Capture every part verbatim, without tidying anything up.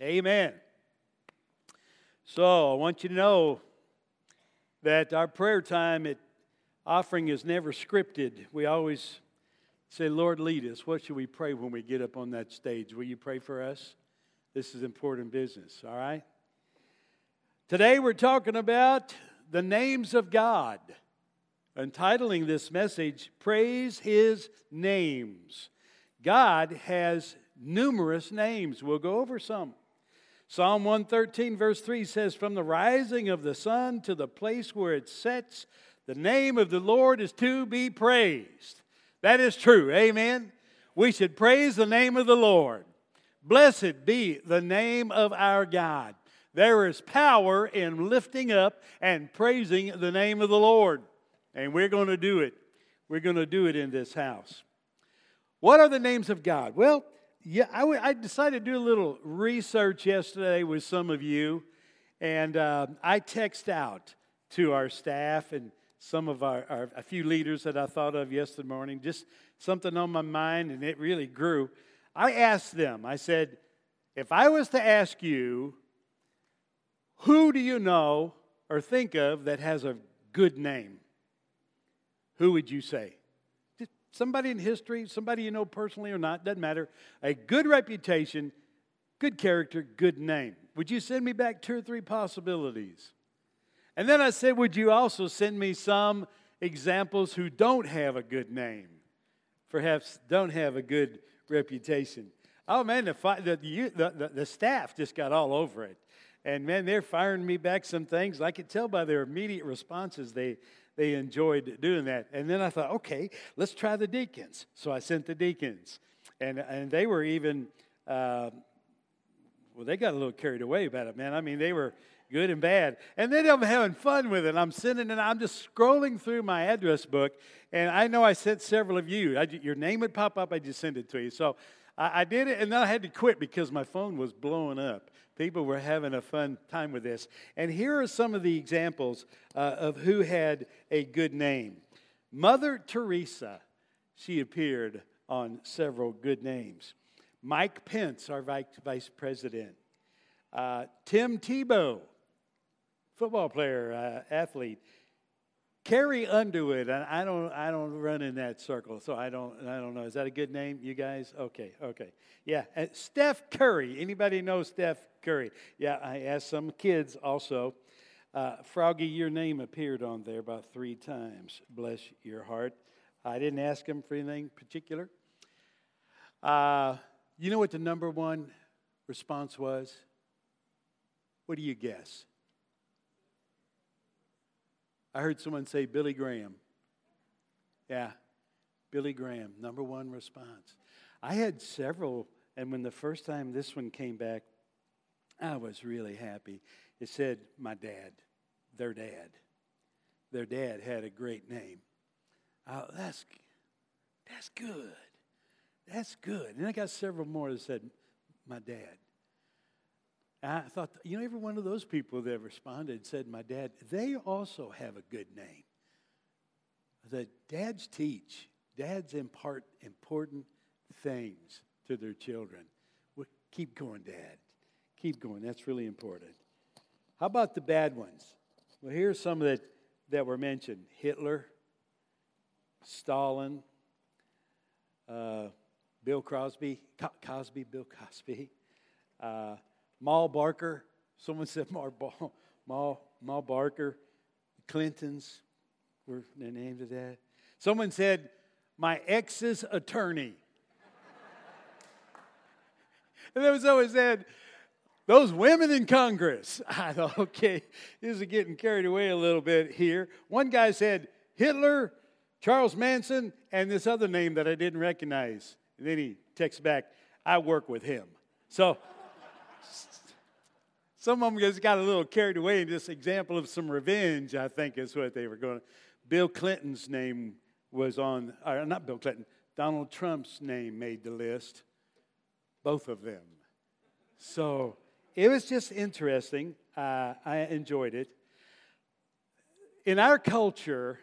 Amen. So I want you to know that our prayer time at offering is never scripted. We always say, Lord, lead us. What should we pray when we get up on that stage? Will you pray for us? This is important business, all right? Today we're talking about the names of God. Entitling this message, Praise His Names. God has numerous names. We'll go over some. Psalm one thirteen verse three says, From the rising of the sun to the place where it sets, the name of the Lord is to be praised. That is true, amen? We should praise the name of the Lord. Blessed be the name of our God. There is power in lifting up and praising the name of the Lord. And we're going to do it. We're going to do it in this house. What are the names of God? Well, Yeah, I, w- I decided to do a little research yesterday with some of you, and uh, I text out to our staff and some of our, our a few leaders that I thought of yesterday morning, just something on my mind, and it really grew. I asked them, I said, if I was to ask you, who do you know or think of that has a good name? Who would you say? Somebody in history, somebody you know personally or not, doesn't matter. A good reputation, good character, good name. Would you send me back two or three possibilities? And then I said, would you also send me some examples who don't have a good name? Perhaps don't have a good reputation. Oh man, the, the, the, the staff just got all over it. And man, they're firing me back some things. I could tell by their immediate responses they They enjoyed doing that. And then I thought, okay, let's try the deacons. So I sent the deacons. And and they were even, uh, well, they got a little carried away about it, man. I mean, they were good and bad. And then I'm having fun with it. I'm sending it. I'm just scrolling through my address book. And I know I sent several of you. I, your name would pop up. I just sent it to you. So I, I did it. And then I had to quit because my phone was blowing up. People were having a fun time with this. And here are some of the examples uh, of who had a good name. Mother Teresa, she appeared on several good names. Mike Pence, our vice president. Uh, Tim Tebow, football player, uh, athlete. Carrie Underwood, I don't, I don't run in that circle, so I don't, I don't know. Is that a good name, you guys? Okay, okay, yeah. And Steph Curry. Anybody know Steph Curry? Yeah, I asked some kids also. Uh, Froggy, your name appeared on there about three times. Bless your heart. I didn't ask him for anything particular. Uh, you know what the number one response was? What do you guess? I heard someone say Billy Graham. Yeah, Billy Graham, number one response. I had several, and when the first time this one came back, I was really happy. It said, my dad, their dad. Their dad had a great name. Oh, that's, that's good. That's good. And I got several more that said, my dad. I thought, you know, every one of those people that responded said, my dad, they also have a good name. The dads teach. Dads impart important things to their children. Well, keep going, Dad. Keep going. That's really important. How about the bad ones? Well, here's some that, that were mentioned. Hitler, Stalin, uh, Bill Crosby, Co- Cosby, Bill Cosby, uh, Mal Barker. Someone said Mal, Mal, Mal Barker. Clintons were the names of that. Someone said, my ex's attorney. And there was someone said, those women in Congress. I thought, okay, this is getting carried away a little bit here. One guy said, Hitler, Charles Manson, and this other name that I didn't recognize. And then he texts back, I work with him. So some of them just got a little carried away in this example of some revenge, I think is what they were going to. Bill Clinton's name was on, or not Bill Clinton, Donald Trump's name made the list. Both of them. So it was just interesting. Uh, I enjoyed it. In our culture,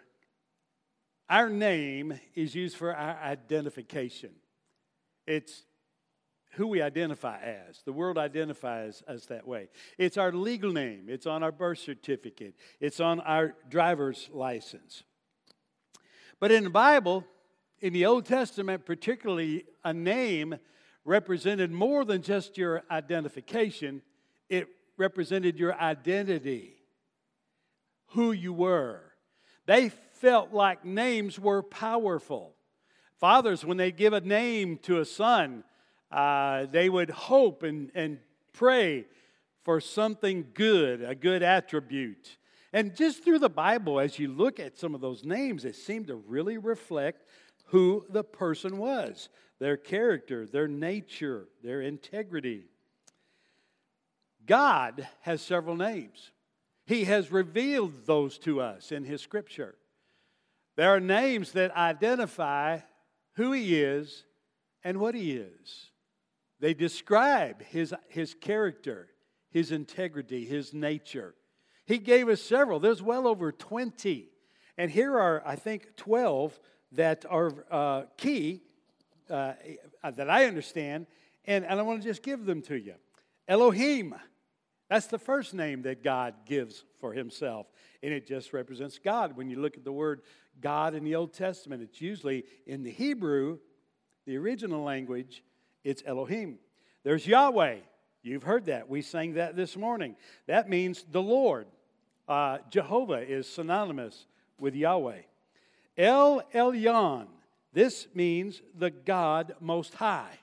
our name is used for our identification. It's who we identify as. The world identifies us that way. It's our legal name. It's on our birth certificate. It's on our driver's license. But in the Bible, in the Old Testament particularly, a name represented more than just your identification. It represented your identity, who you were. They felt like names were powerful. Fathers, when they give a name to a son, uh, they would hope and, and pray for something good, a good attribute. And just through the Bible, as you look at some of those names, it seemed to really reflect who the person was, their character, their nature, their integrity. God has several names. He has revealed those to us in His Scripture. There are names that identify who He is and what He is. They describe His, his character, His integrity, His nature. He gave us several. There's well over twenty. And here are, I think, twelve that are uh, key, uh, that I understand, and, and I want to just give them to you. Elohim. That's the first name that God gives for Himself, and it just represents God. When you look at the word God in the Old Testament, it's usually in the Hebrew, the original language, it's Elohim. There's Yahweh. You've heard that. We sang that this morning. That means the Lord. Uh, Jehovah is synonymous with Yahweh. El Elyon. This means the God Most High.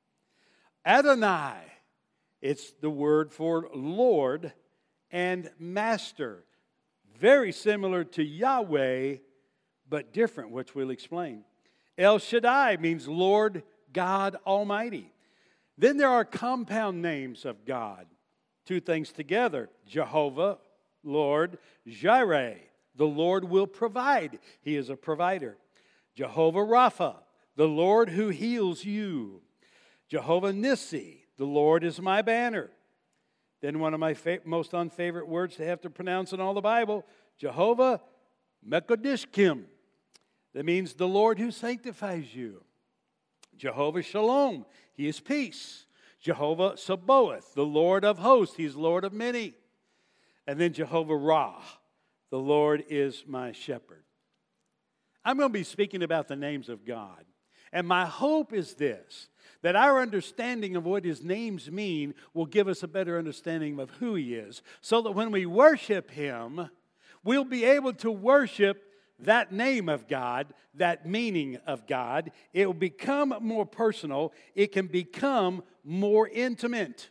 Adonai. It's the word for Lord and Master. Very similar to Yahweh, but different, which we'll explain. El Shaddai means Lord God Almighty. Then there are compound names of God. Two things together. Jehovah, Lord. Jireh, the Lord will provide. He is a provider. Jehovah Rapha, the Lord who heals you. Jehovah Nissi, the Lord is my banner. Then one of my fa- most unfavorite words to have to pronounce in all the Bible, Jehovah Mekodishkim. That means the Lord who sanctifies you. Jehovah Shalom, He is peace. Jehovah Sabaoth, the Lord of hosts, He's Lord of many. And then Jehovah Ra, the Lord is my shepherd. I'm going to be speaking about the names of God. And my hope is this, that our understanding of what His names mean will give us a better understanding of who He is, so that when we worship Him, we'll be able to worship that name of God, that meaning of God. It will become more personal. It can become more intimate.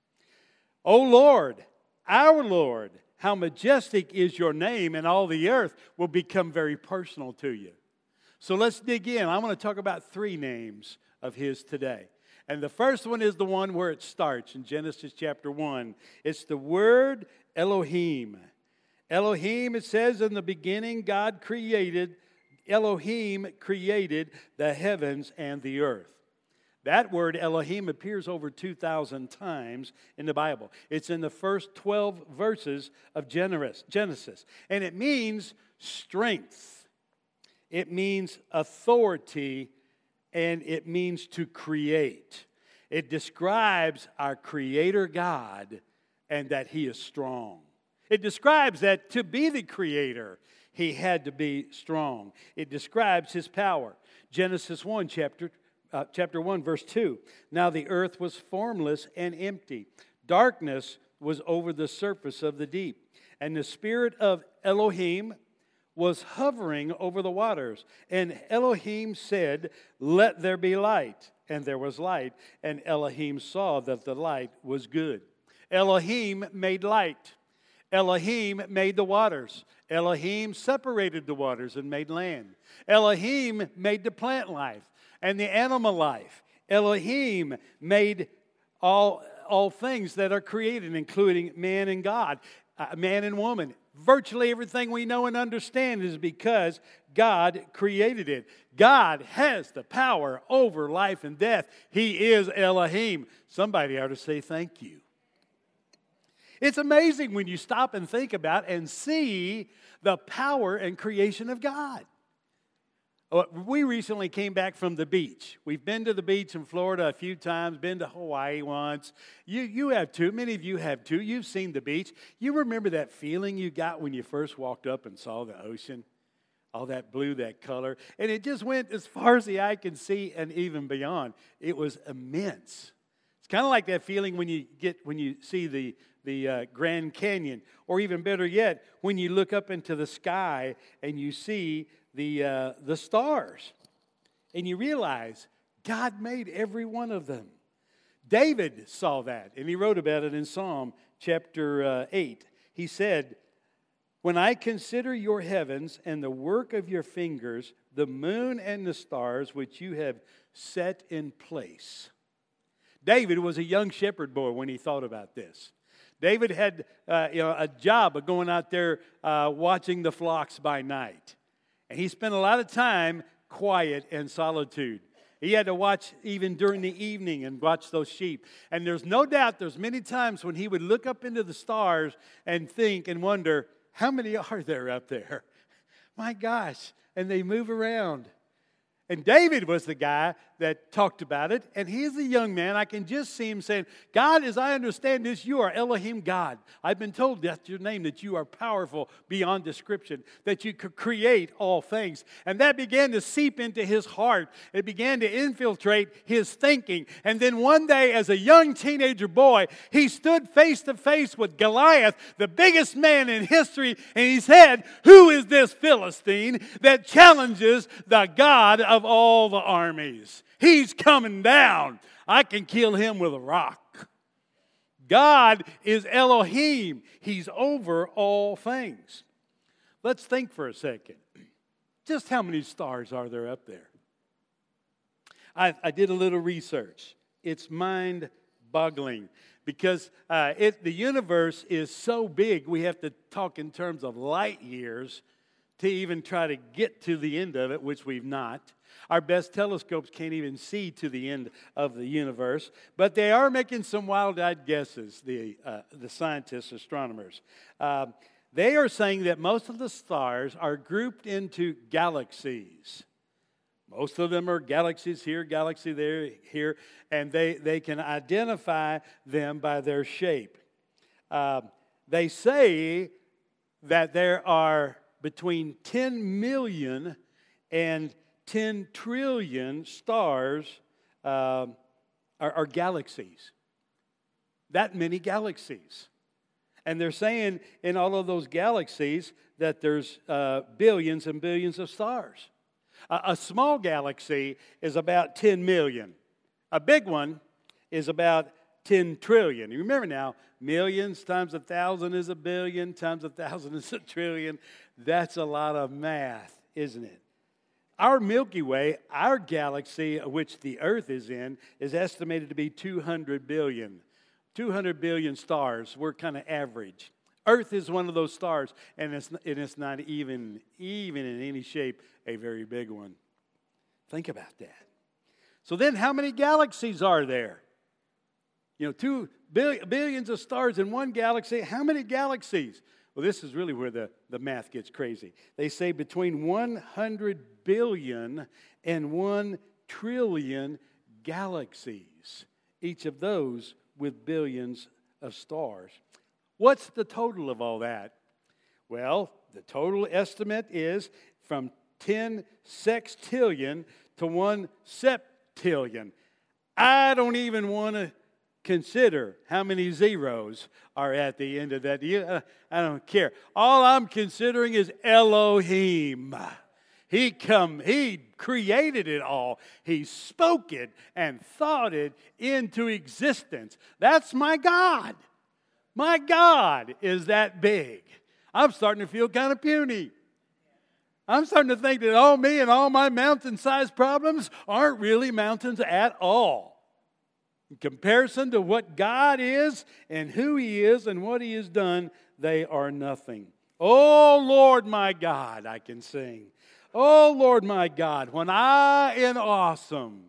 O Lord, our Lord, how majestic is your name, and all the earth will become very personal to you. So let's dig in. I want to talk about three names of His today. And the first one is the one where it starts in Genesis chapter one. It's the word Elohim. Elohim, it says in the beginning, God created, Elohim created the heavens and the earth. That word Elohim appears over two thousand times in the Bible. It's in the first twelve verses of Genesis. And it means strength. It means authority, and it means to create. It describes our Creator God and that He is strong. It describes that to be the Creator, He had to be strong. It describes His power. Genesis one, chapter, uh, chapter one, verse two. Now the earth was formless and empty. Darkness was over the surface of the deep. And the Spirit of Elohim was hovering over the waters. And Elohim said, "Let there be light." And there was light. And Elohim saw that the light was good. Elohim made light. Elohim made the waters. Elohim separated the waters and made land. Elohim made the plant life and the animal life. Elohim made all, all things that are created, including man and God, uh, man and woman. Virtually everything we know and understand is because God created it. God has the power over life and death. He is Elohim. Somebody ought to say thank you. It's amazing when you stop and think about and see the power and creation of God. Oh, we recently came back from the beach. We've been to the beach in Florida a few times, been to Hawaii once. You, you have too. Many of you have too. You've seen the beach. You remember that feeling you got when you first walked up and saw the ocean? All that blue, that color. And it just went as far as the eye can see and even beyond. It was immense. It's kind of like that feeling when you get when you see the, the uh, Grand Canyon. Or even better yet, when you look up into the sky and you see the uh, the stars, and you realize God made every one of them. David saw that, and he wrote about it in Psalm chapter uh, eight. He said, "When I consider your heavens and the work of your fingers, the moon and the stars which you have set in place." David was a young shepherd boy when he thought about this. David had uh, you know, a job of going out there uh, watching the flocks by night. And he spent a lot of time quiet and solitude. He had to watch even during the evening and watch those sheep. And there's no doubt there's many times when he would look up into the stars and think and wonder, how many are there up there? My gosh. And they move around. And David was the guy that talked about it. And he's a young man. I can just see him saying, God, as I understand this, you are Elohim God. I've been told that's your name, that you are powerful beyond description, that you could create all things. And that began to seep into his heart. It began to infiltrate his thinking. And then one day, as a young teenager boy, he stood face to face with Goliath, the biggest man in history. And he said, who is this Philistine that challenges the God of all the armies? He's coming down. I can kill him with a rock. God is Elohim. He's over all things. Let's think for a second. Just how many stars are there up there? I, I did a little research. It's mind-boggling because uh, it, the universe is so big, we have to talk in terms of light years to even try to get to the end of it, which we've not. Our best telescopes can't even see to the end of the universe, but they are making some wild-eyed guesses, the, uh, the scientists, astronomers. Uh, they are saying that most of the stars are grouped into galaxies. Most of them are galaxies here, galaxy there, here, and they, they can identify them by their shape. Uh, they say that there are between ten million and ten trillion stars uh, are, are galaxies. That many galaxies. And they're saying in all of those galaxies that there's uh, billions and billions of stars. A, a small galaxy is about ten million. A big one is about ten trillion. You remember now, millions times a thousand is a billion, times a thousand is a trillion. That's a lot of math, isn't it? Our Milky Way, our galaxy, which the Earth is in, is estimated to be two hundred billion. two hundred billion stars. We're kind of average. Earth is one of those stars, and it's, and it's not even, even in any shape a very big one. Think about that. So then how many galaxies are there? You know, two billion, billions of stars in one galaxy. How many galaxies? Well, this is really where the, the math gets crazy. They say between one hundred billion and one trillion galaxies. Each of those with billions of stars. What's the total of all that? Well, the total estimate is from ten sextillion to one septillion. I don't even want to consider how many zeros are at the end of that. I don't care. All I'm considering is Elohim. He come, He created it all. He spoke it and thought it into existence. That's my God. My God is that big. I'm starting to feel kind of puny. I'm starting to think that all me and all my mountain-sized problems aren't really mountains at all. In comparison to what God is and who He is and what He has done, they are nothing. Oh, Lord, my God, I can sing. Oh, Lord, my God, when I in awesome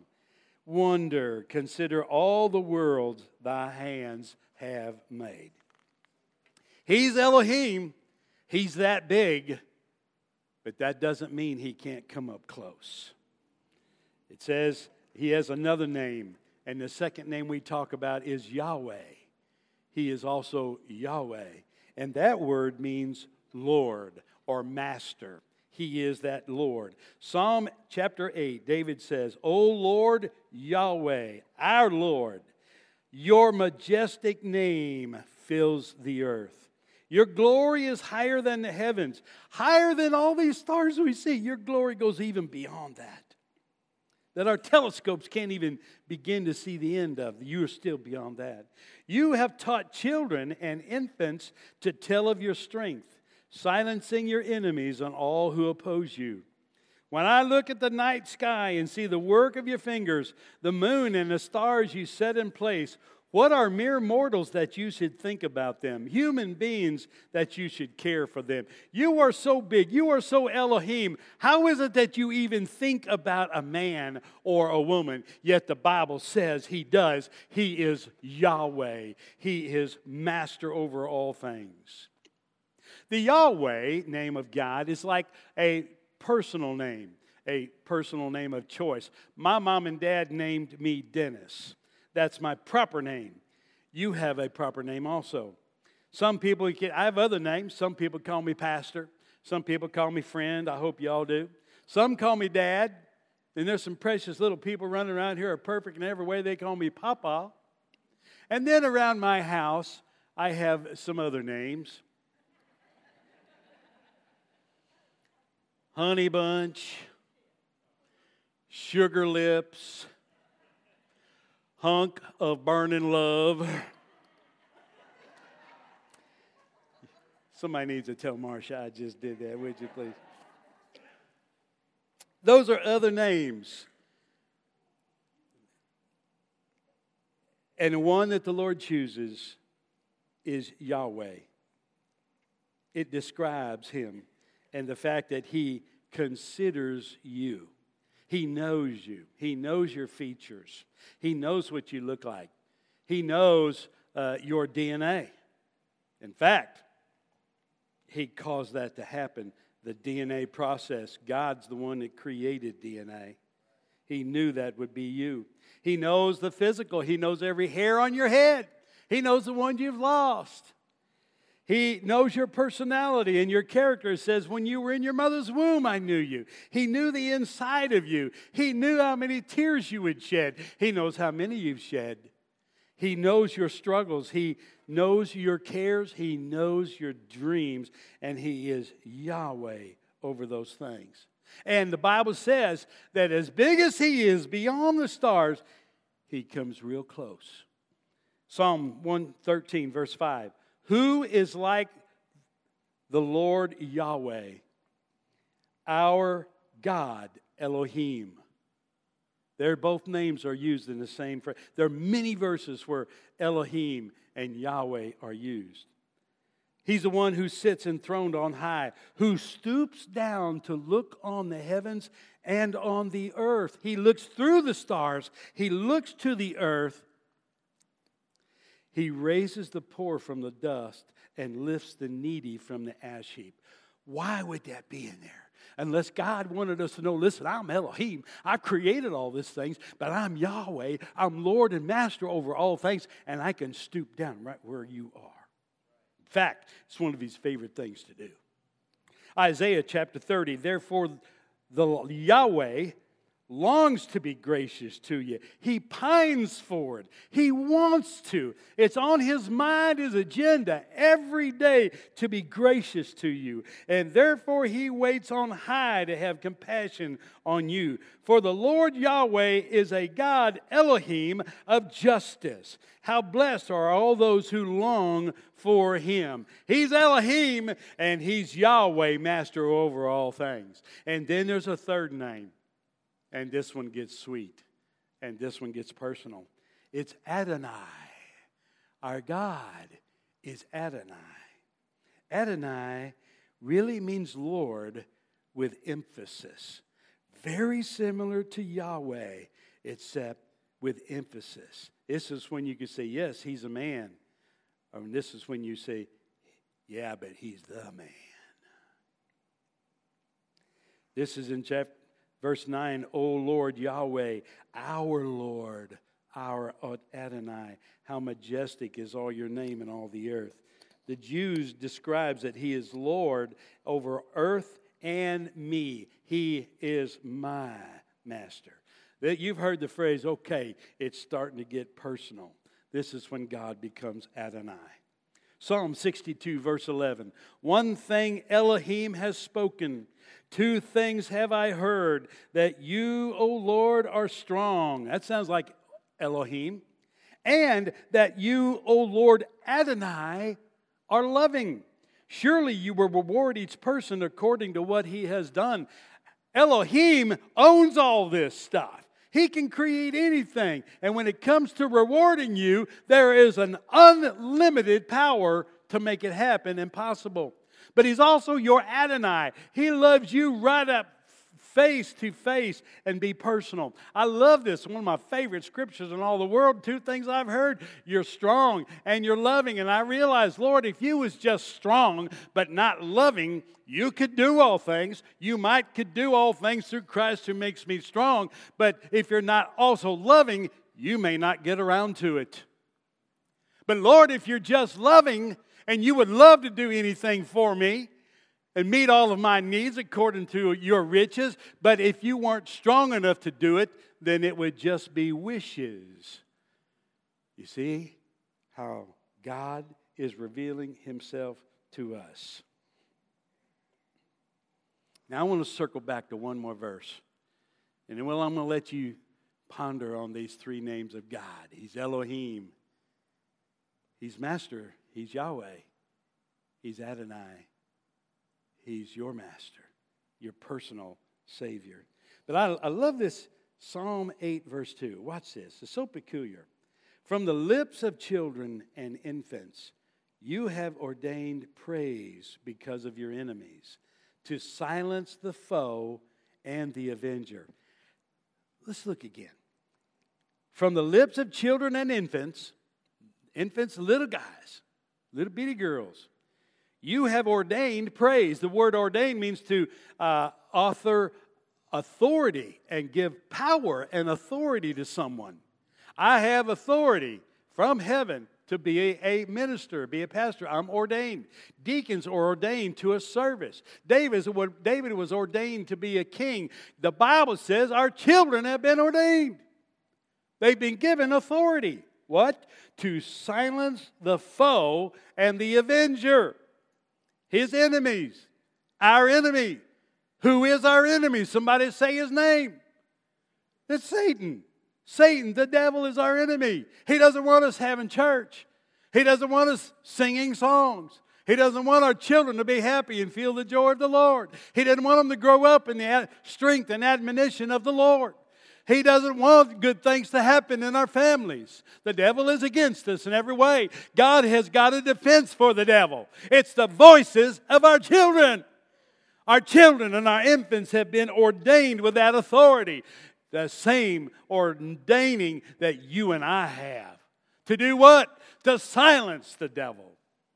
wonder consider all the worlds Thy hands have made. He's Elohim. He's that big. but that doesn't mean he can't come up close. It says he has another name, and the second name we talk about is Yahweh. He is also Yahweh, and that word means Lord or Master. He is that Lord. Psalm chapter eight, David says, O Lord Yahweh, our Lord, your majestic name fills the earth. Your glory is higher than the heavens, higher than all these stars we see. Your glory goes even beyond that, that our telescopes can't even begin to see the end of. You are still beyond that. You have taught children and infants to tell of your strength, silencing your enemies and all who oppose you. When I look at the night sky and see the work of your fingers, the moon and the stars you set in place, what are mere mortals that you should think about them? Human beings that you should care for them. You are so big. You are so Elohim. How is it that you even think about a man or a woman? Yet the Bible says he does. He is Yahweh. He is master over all things. The Yahweh name of God is like a personal name, a personal name of choice. My mom and dad named me Dennis. That's my proper name. You have a proper name also. Some people, I have other names. Some people call me pastor. Some people call me friend. I hope you all do. Some call me dad. And there's some precious little people running around here are perfect in every way. They call me Papa. And then around my house, I have some other names. Honey Bunch, Sugar Lips, Hunk of Burning Love. Somebody needs to tell Marsha I just did that, would you please? Those are other names. And the one that the Lord chooses is Yahweh. It describes him and the fact that he considers you. He knows you. He knows your features. He knows what you look like. He knows uh, your D N A. In fact, he caused that to happen. The D N A process. God's the one that created D N A. He knew that would be you. He knows the physical. He knows every hair on your head. He knows the ones you've lost. He knows your personality and your character. It says, when you were in your mother's womb, I knew you. He knew the inside of you. He knew how many tears you would shed. He knows how many you've shed. He knows your struggles. He knows your cares. He knows your dreams. And he is Yahweh over those things. And the Bible says that as big as he is beyond the stars, he comes real close. Psalm one thirteen, verse five. Who is like the Lord Yahweh, our God, Elohim? Their both names are used in the same phrase. There are many verses where Elohim and Yahweh are used. He's the one who sits enthroned on high, who stoops down to look on the heavens and on the earth. He looks through the stars. He looks to the earth. He raises the poor from the dust and lifts the needy from the ash heap. Why would that be in there? Unless God wanted us to know, listen, I'm Elohim. I've created all these things, but I'm Yahweh. I'm Lord and Master over all things, and I can stoop down right where you are. In fact, it's one of his favorite things to do. Isaiah chapter thirty, therefore the Yahweh longs to be gracious to you. He pines for it. He wants to. It's on his mind, his agenda every day to be gracious to you. And therefore he waits on high to have compassion on you. For the Lord Yahweh is a God, Elohim, of justice. How blessed are all those who long for him. He's Elohim and he's Yahweh, master over all things. And then there's a third name. And this one gets sweet. And this one gets personal. It's Adonai. Our God is Adonai. Adonai really means Lord with emphasis. Very similar to Yahweh, except with emphasis. This is when you can say, yes, he's a man. Or this is when you say, yeah, but he's the man. This is in chapter, verse nine. O Lord Yahweh, our Lord, our Adonai, how majestic is all your name in all the earth. The Jews describes that he is Lord over earth and me. He is my master. That you've heard the phrase, okay, it's starting to get personal. This is when God becomes Adonai. Psalm sixty-two, verse eleven. One thing Elohim has spoken, two things have I heard, that you, O Lord, are strong. That sounds like Elohim. And that you, O Lord Adonai, are loving. Surely you will reward each person according to what he has done. Elohim owns all this stuff. He can create anything. And when it comes to rewarding you, there is an unlimited power to make it happen and possible. But he's also your Adonai. He loves you right up face to face and be personal. I love this. One of my favorite scriptures in all the world. Two things I've heard. You're strong and you're loving. And I realized, Lord, if you was just strong but not loving, you could do all things. You might could do all things through Christ who makes me strong. But if you're not also loving, you may not get around to it. But Lord, if you're just loving and you would love to do anything for me, and meet all of my needs according to your riches. But if you weren't strong enough to do it, then it would just be wishes. You see how God is revealing himself to us. Now I want to circle back to one more verse. And then, well, I'm going to let you ponder on these three names of God. He's Elohim. He's Master. He's Yahweh. He's Adonai. He's your master, your personal Savior. But I, I love this Psalm eight, verse two. Watch this. It's so peculiar. From the lips of children and infants, you have ordained praise because of your enemies, to silence the foe and the avenger. Let's look again. From the lips of children and infants, infants, little guys, little bitty girls, you have ordained praise. The word ordained means to uh, author authority and give power and authority to someone. I have authority from heaven to be a, a minister, be a pastor. I'm ordained. Deacons are ordained to a service. David, David was ordained to be a king. The Bible says our children have been ordained. They've been given authority. What? To silence the foe and the avenger. His enemies, our enemy. Who is our enemy? Somebody say his name. It's Satan. Satan, the devil, is our enemy. He doesn't want us having church. He doesn't want us singing songs. He doesn't want our children to be happy and feel the joy of the Lord. He doesn't want them to grow up in the strength and admonition of the Lord. He doesn't want good things to happen in our families. The devil is against us in every way. God has got a defense for the devil. It's the voices of our children. Our children and our infants have been ordained with that authority. The same ordaining that you and I have. To do what? To silence the devil.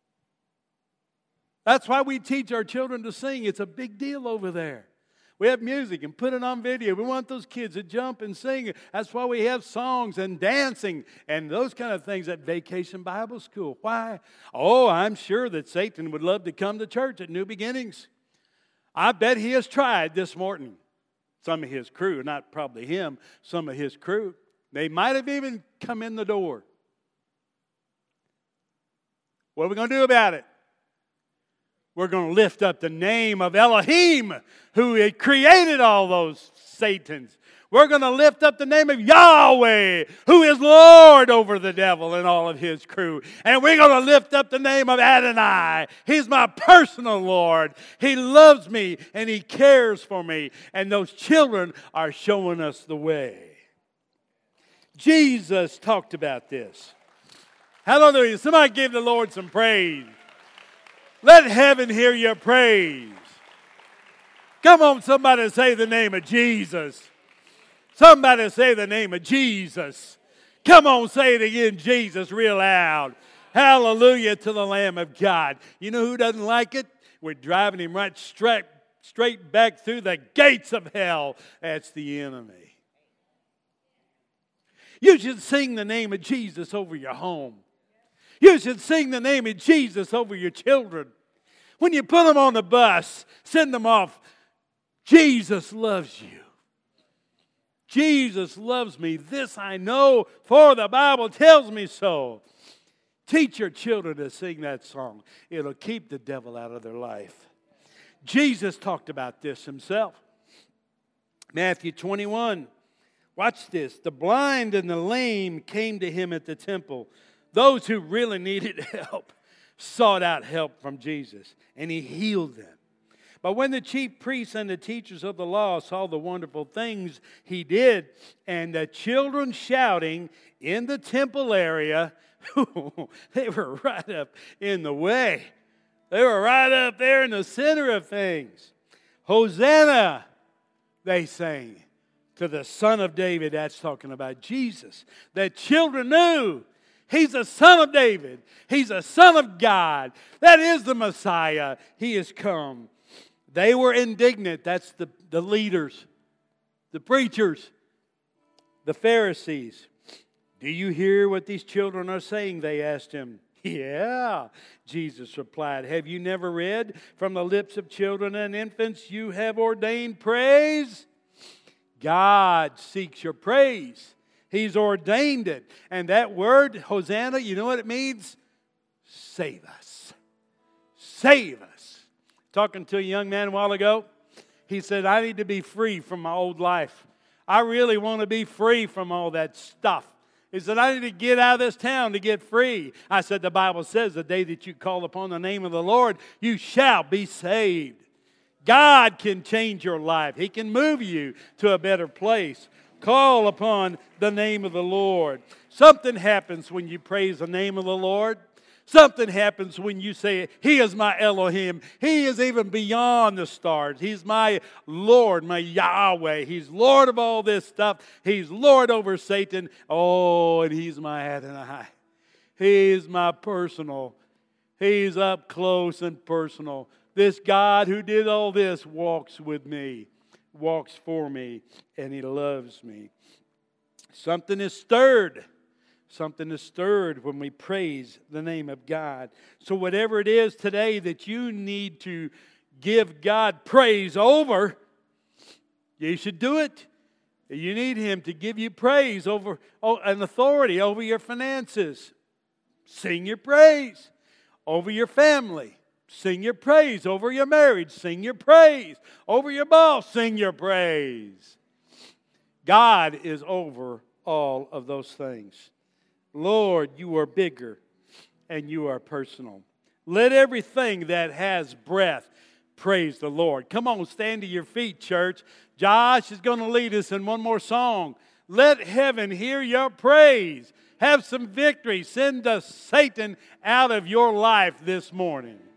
That's why we teach our children to sing. It's a big deal over there. We have music and put it on video. We want those kids to jump and sing. That's why we have songs and dancing and those kind of things at Vacation Bible School. Why? Oh, I'm sure that Satan would love to come to church at New Beginnings. I bet he has tried this morning. Some of his crew, not probably him, some of his crew. They might have even come in the door. What are we going to do about it? We're going to lift up the name of Elohim, who had created all those Satans. We're going to lift up the name of Yahweh, who is Lord over the devil and all of his crew. And we're going to lift up the name of Adonai. He's my personal Lord. He loves me and he cares for me. And those children are showing us the way. Jesus talked about this. Hallelujah. Somebody give the Lord some praise. Let heaven hear your praise. Come on, somebody say the name of Jesus. Somebody say the name of Jesus. Come on, say it again, Jesus, real loud. Hallelujah to the Lamb of God. You know who doesn't like it? We're driving him right straight, straight back through the gates of hell. That's the enemy. You should sing the name of Jesus over your home. You should sing the name of Jesus over your children. When you put them on the bus, send them off. Jesus loves you. Jesus loves me. This I know, for the Bible tells me so. Teach your children to sing that song. It'll keep the devil out of their life. Jesus talked about this himself. Matthew twenty-one. Watch this. The blind and the lame came to him at the temple. Those who really needed help sought out help from Jesus, and he healed them. But when the chief priests and the teachers of the law saw the wonderful things he did, and the children shouting in the temple area, they were right up in the way. They were right up there in the center of things. Hosanna, they sang, to the Son of David. That's talking about Jesus. The children knew He's the Son of David. He's the Son of God. That is the Messiah. He has come. They were indignant. That's the, the leaders, the preachers, the Pharisees. Do you hear what these children are saying? They asked him. Yeah, Jesus replied. Have you never read, from the lips of children and infants you have ordained praise? God seeks your praise. He's ordained it. And that word, Hosanna, you know what it means? Save us. Save us. Talking to a young man a while ago, he said, I need to be free from my old life. I really want to be free from all that stuff. He said, I need to get out of this town to get free. I said, the Bible says the day that you call upon the name of the Lord, you shall be saved. God can change your life. He can move you to a better place. Call upon the name of the Lord. Something happens when you praise the name of the Lord. Something happens when you say, He is my Elohim. He is even beyond the stars. He's my Lord, my Yahweh. He's Lord of all this stuff. He's Lord over Satan. Oh, and He's my Adonai. He's my personal. He's up close and personal. This God who did all this walks with me, walks for me, and He loves me. Something is stirred. Something is stirred when we praise the name of God. So whatever it is today that you need to give God praise over, you should do it. You need Him to give you praise over, oh, an authority over your finances. Sing your praise over your family. Sing your praise over your marriage. Sing your praise over your boss. Sing your praise. God is over all of those things. Lord, you are bigger and you are personal. Let everything that has breath praise the Lord. Come on, stand to your feet, church. Josh is going to lead us in one more song. Let heaven hear your praise. Have some victory. Send the Satan out of your life this morning.